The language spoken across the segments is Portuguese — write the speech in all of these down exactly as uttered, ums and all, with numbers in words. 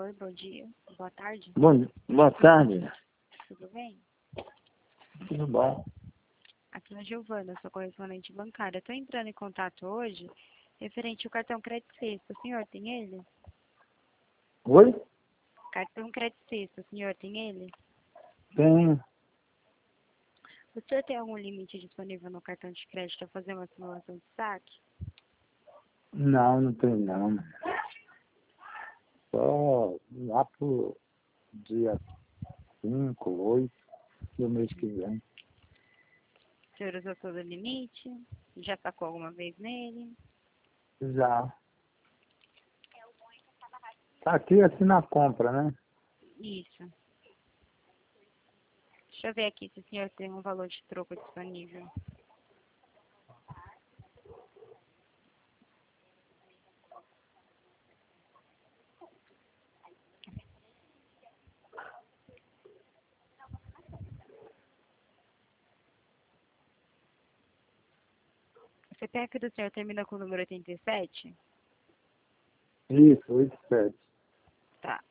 Oi, bom dia. Boa tarde. Bom, boa tarde. Tudo bem? Tudo bom? Aqui é a Giovana, sou correspondente bancária. Estou entrando em contato hoje referente ao cartão Crédito Sexta. O senhor tem ele? Oi? Cartão Crédito Sexta, o senhor tem ele? Tenho. O senhor tem algum limite disponível no cartão de crédito para fazer uma simulação de saque? Não, não tenho não. Só lá pro dia cinco, oito do mês que vem. O senhor usou todo o limite? Já sacou alguma vez nele? Já. Tá aqui assim na compra, né? Isso. Deixa eu ver aqui se o senhor tem um valor de troco disponível. O C P F do senhor termina com o número oitenta e sete? Isso, oito sete. Tá.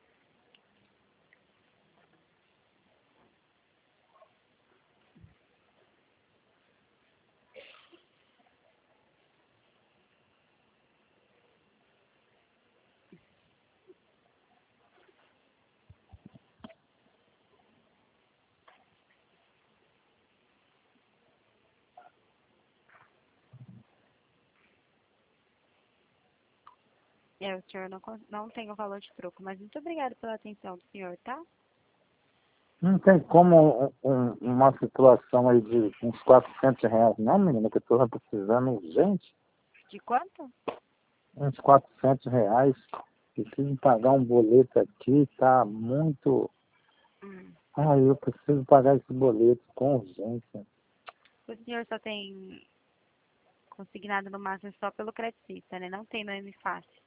É, o senhor não, con- não tem o valor de troco, mas muito obrigada pela atenção do senhor, tá? Não tem como um- um- uma situação aí de uns quatrocentos reais, não, menina, que eu tô precisando urgente. De quanto? Uns quatrocentos reais. Preciso pagar um boleto aqui, tá muito... Hum. Ai, eu preciso pagar esse boleto com urgência. O senhor só tem consignado no máximo só pelo Credicista, né? Não tem no M Fácil.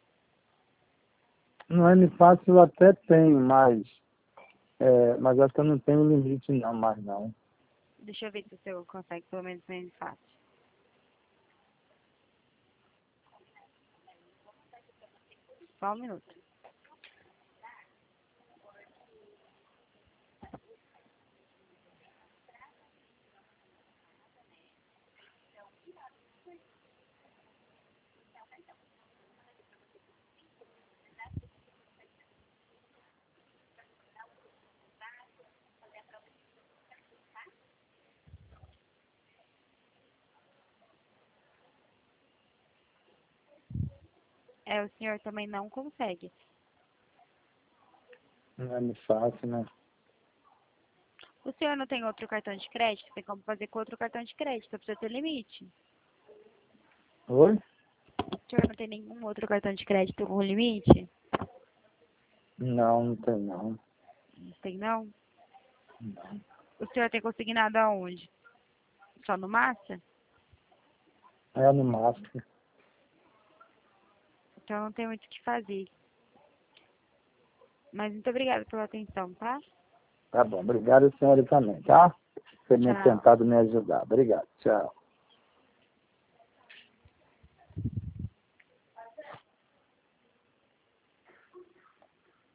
No M Fácil eu até tenho, mas, é, mas acho que eu não tenho limite não, mais não. Deixa eu ver se o senhor consegue pelo menos no M Fácil. Só um minuto. É, o senhor também não consegue. No M Fácil, né? O senhor não tem outro cartão de crédito? Tem como fazer com outro cartão de crédito, precisa ter limite. Oi? O senhor não tem nenhum outro cartão de crédito com limite? Não, não tem não. Não tem não? Não. O senhor tem consignado aonde? Só no Massa? É no máximo. Então não tem muito o que fazer. Mas muito obrigada pela atenção, tá? Tá bom, obrigado senhora também, tá? Por ter me Tchau. tentado me ajudar. Obrigado, tchau.